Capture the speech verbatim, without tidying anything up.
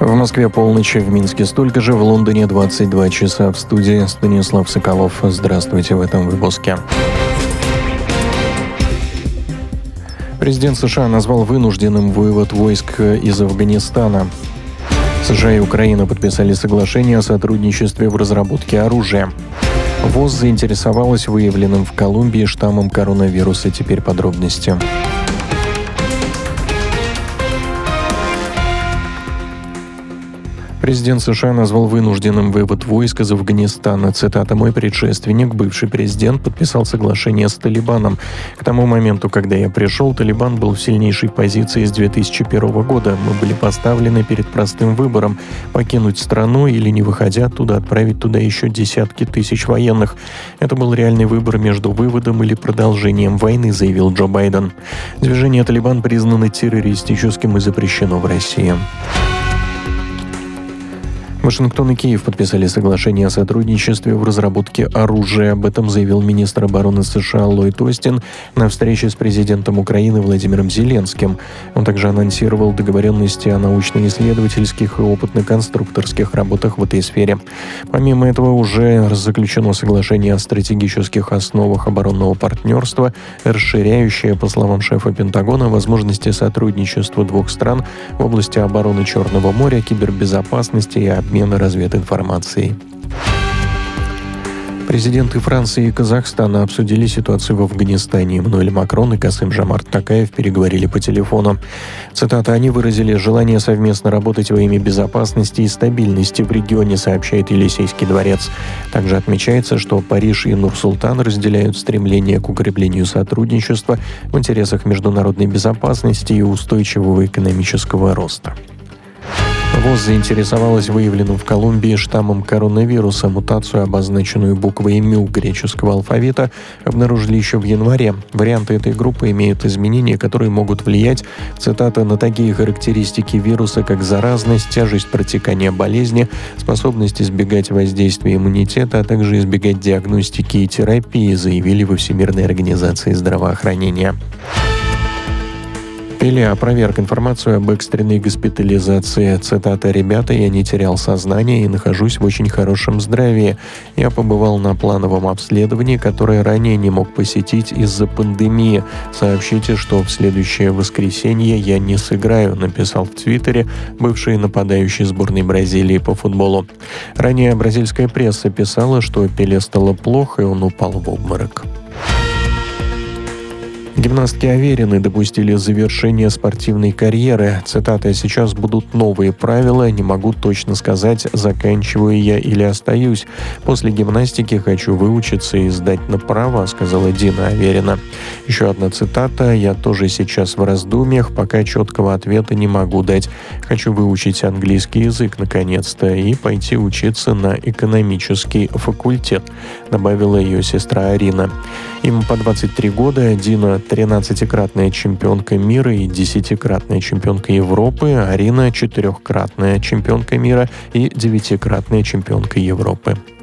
В Москве полночь, в Минске столько же, в Лондоне двадцать два часа. В студии Станислав Соколов. Здравствуйте в этом выпуске. Президент США назвал вынужденным вывод войск из Афганистана. США и Украина подписали соглашение о сотрудничестве в разработке оружия. ВОЗ заинтересовалась выявленным в Колумбии штаммом коронавируса. Теперь подробности. Президент США назвал вынужденным вывод войск из Афганистана. Цитата: «Мой предшественник, бывший президент, подписал соглашение с Талибаном. К тому моменту, когда я пришел, Талибан был в сильнейшей позиции с две тысячи первого года. Мы были поставлены перед простым выбором – покинуть страну или, не выходя оттуда, отправить туда еще десятки тысяч военных. Это был реальный выбор между выводом или продолжением войны», – заявил Джо Байден. Движение «Талибан» признано террористическим и запрещено в России. Вашингтон и Киев подписали соглашение о сотрудничестве в разработке оружия. Об этом заявил министр обороны США Ллойд Остин на встрече с президентом Украины Владимиром Зеленским. Он также анонсировал договоренности о научно-исследовательских и опытно-конструкторских работах в этой сфере. Помимо этого, уже заключено соглашение о стратегических основах оборонного партнерства, расширяющее, по словам шефа Пентагона, возможности сотрудничества двух стран в области обороны Черного моря, кибербезопасности и обмена обмена развединформацией. Президенты Франции и Казахстана обсудили ситуацию в Афганистане. Эммануэль Макрон и Касым-Жомарт Токаев переговорили по телефону. Цитата: «Они выразили желание совместно работать во имя безопасности и стабильности в регионе», сообщает Елисейский дворец. Также отмечается, что Париж и Нур-Султан разделяют стремление к укреплению сотрудничества в интересах международной безопасности и устойчивого экономического роста. ВОЗ заинтересовалась выявленным в Колумбии штаммом коронавируса. Мутацию, обозначенную буквой «Мю» греческого алфавита, обнаружили еще в январе. Варианты этой группы имеют изменения, которые могут влиять, цитата, «на такие характеристики вируса, как заразность, тяжесть протекания болезни, способность избегать воздействия иммунитета, а также избегать диагностики и терапии», заявили во Всемирной организации здравоохранения. Пеле опроверг информацию об экстренной госпитализации. Цитата: «Ребята, я не терял сознание и нахожусь в очень хорошем здравии. Я побывал на плановом обследовании, которое ранее не мог посетить из-за пандемии. Сообщите, что в следующее воскресенье я не сыграю», написал в Твиттере бывший нападающий сборной Бразилии по футболу. Ранее бразильская пресса писала, что Пеле стало плохо и он упал в обморок. Гимнастки Аверины допустили завершение спортивной карьеры. Цитата: «Сейчас будут новые правила, не могу точно сказать, заканчиваю я или остаюсь. После гимнастики хочу выучиться и сдать на право», сказала Дина Аверина. Еще одна цитата: «Я тоже сейчас в раздумьях, пока четкого ответа не могу дать. Хочу выучить английский язык наконец-то и пойти учиться на экономический факультет», добавила ее сестра Арина. Им по двадцать три года. Дина – тринадцатикратная чемпионка мира и десятикратная чемпионка Европы, Арина – четырехкратная чемпионка мира и девятикратная чемпионка Европы.